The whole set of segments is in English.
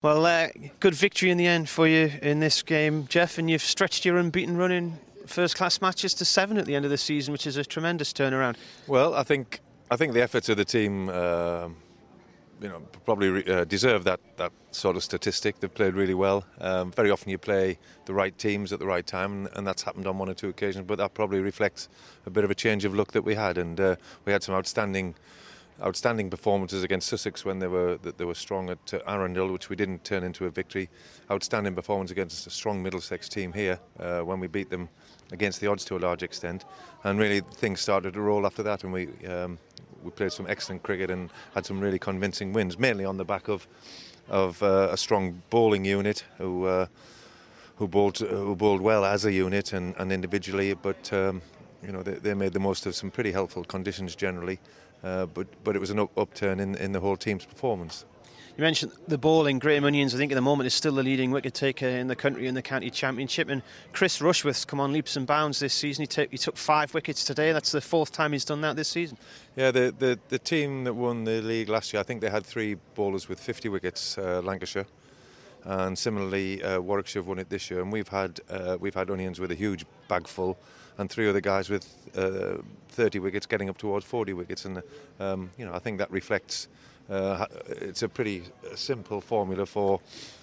Well, good victory in the end for you in this game, Jeff, and you've stretched your unbeaten run in first-class matches to 7 at the end of the season, which is a tremendous turnaround. Well, I think the efforts of the team, probably deserve that sort of statistic. They've played really well. Very often you play the right teams at the right time, and that's happened on one or two occasions. But that probably reflects a bit of a change of luck that we had, and we had some outstanding performances against Sussex when they were strong at Arundel, which we didn't turn into a victory. Outstanding performance against a strong Middlesex team here when we beat them against the odds to a large extent, and really things started to roll after that, and we played some excellent cricket and had some really convincing wins, mainly on the back of a strong bowling unit who bowled well as a unit and individually, but they made the most of some pretty helpful conditions generally. But it was an upturn in the whole team's performance. You mentioned the bowling. Graham Onions, I think at the moment, is still the leading wicket taker in the country in the county championship. And Chris Rushworth's come on leaps and bounds this season. He took 5 wickets today. That's the 4th time he's done that this season. Yeah, the team that won the league last year, I think they had 3 bowlers with 50 wickets, Lancashire. And similarly, Warwickshire have won it this year. And we've had Onions with a huge bag full, and 3 other guys with 30 wickets, getting up towards 40 wickets. And I think that reflects. It's a pretty simple formula for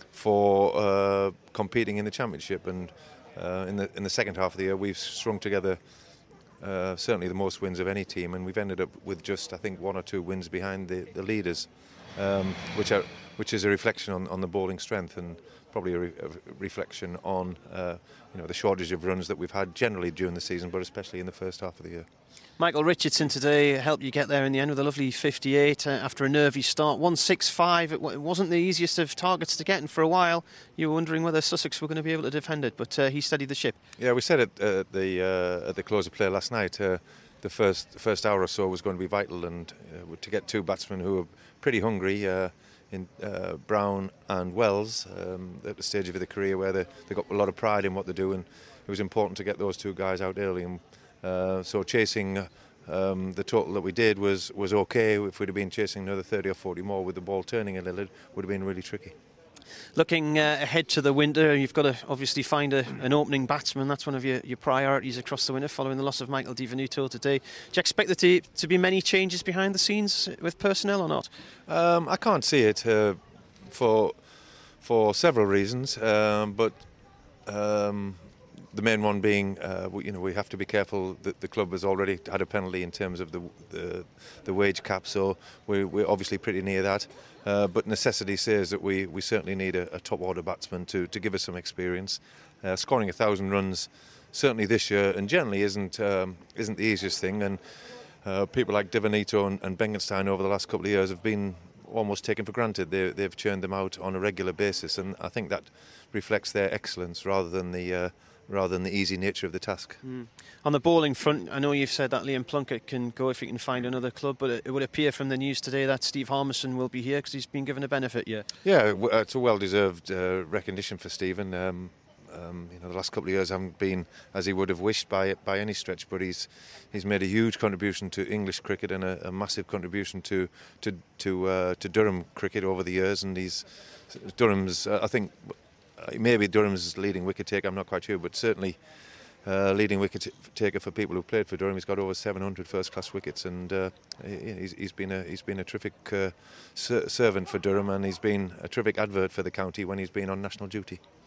competing in the championship. And in the second half of the year, we've strung together certainly the most wins of any team, and we've ended up with just, I think, 1 or 2 wins behind the leaders, which is a reflection on the bowling strength, and probably a reflection on the shortage of runs that we've had generally during the season, but especially in the first half of the year. Michael Richardson today helped you get there in the end with a lovely 58 after a nervy start. 165. It wasn't the easiest of targets to get, and for a while you were wondering whether Sussex were going to be able to defend it, but he steadied the ship. Yeah, we said it at the close of play last night. The first hour or so was going to be vital, and to get 2 batsmen who were pretty hungry in Brown and Wells at the stage of their career where they got a lot of pride in what they do, and it was important to get those 2 guys out early. And so chasing the total that we did was okay. If we'd have been chasing another 30 or 40 more with the ball turning a little, it would have been really tricky. Looking ahead to the winter, you've got to obviously find an opening batsman. That's one of your priorities across the winter following the loss of Michael Di Venuto today. Do you expect there to be many changes behind the scenes with personnel or not? I can't see it for several reasons, but the main one being, we have to be careful that the club has already had a penalty in terms of the wage cap, so we're obviously pretty near that. But necessity says that we certainly need a top order batsman to give us some experience. Scoring 1,000 runs certainly this year and generally isn't the easiest thing, and people like Di Venuto and Bengenstein over the last couple of years have been almost taken for granted. They've churned them out on a regular basis, and I think that reflects their excellence rather than the easy nature of the task. On the bowling front, I know you've said that Liam Plunkett can go if he can find another club, but it would appear from the news today that Steve Harmison will be here because he's been given a benefit. Yeah, it's a well-deserved recognition for Stephen. The last couple of years haven't been as he would have wished by any stretch, but he's made a huge contribution to English cricket and a massive contribution to Durham cricket over the years, and Durham's I think. Maybe Durham's leading wicket taker, I'm not quite sure, but certainly leading wicket taker for people who've played for Durham. He's got over 700 first-class wickets, and he's been a terrific servant for Durham, and he's been a terrific advert for the county when he's been on national duty.